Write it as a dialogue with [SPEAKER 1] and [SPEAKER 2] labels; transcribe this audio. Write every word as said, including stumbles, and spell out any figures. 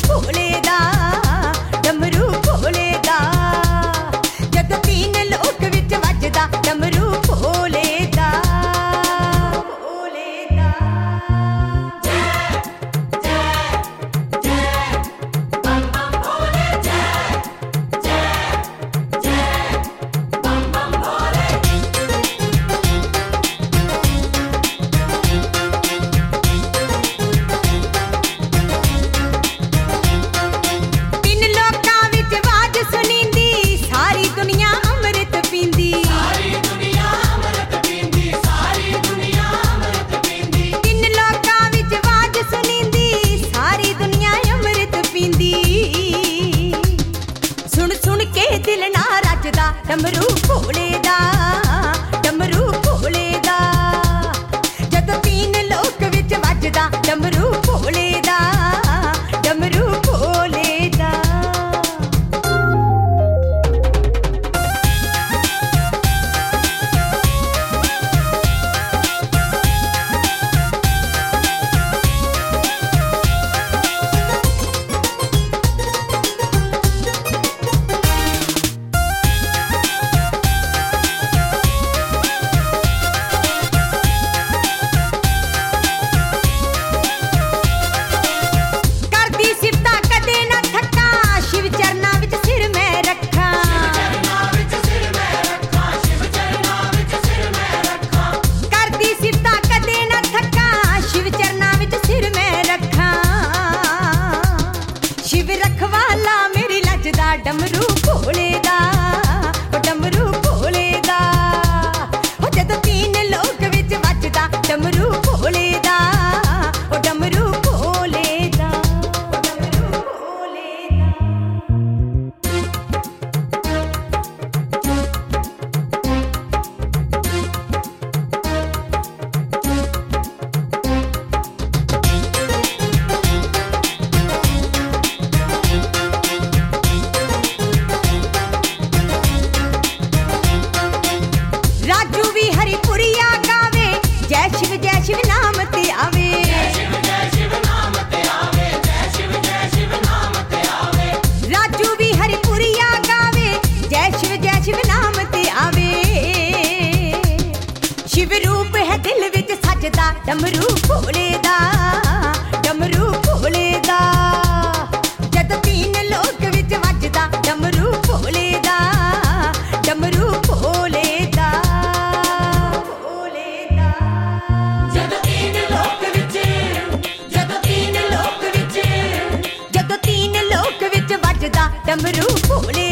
[SPEAKER 1] भोले दा डमरू भोले दा जदों तीन लोक विच वजदा डमरू भोले दा भोले दा जय जय जय बम बम भोले जय जय जय बम बम भोले दिल ना रजदा डमरू भोले दा डमरू भोले दा जदों तीन लोक विच वजदा डमरू भोले दा डमरू भोले दा डमरू भोले दा डमरू भोले दा जदों तीन लोक विच वजदा डमरू भोले दा डमरू भोले दा डमरू भोले राजू भी हरिपुरिया गावे जय शिव जय शिव नाम ते आवे जय शिव जय शिव नाम ते आवे जय शिव जय शिव नाम ते आवे राजू भी हरिपुरिया गावे जय शिव जय शिव नाम ते आवे शिव रूप है दिल विच सजदा डमरू भोले दा डमरू भोले दा जदों तीन लोक विच वजदा डमरू भोले दा डमरू भोले दा डमरू भोले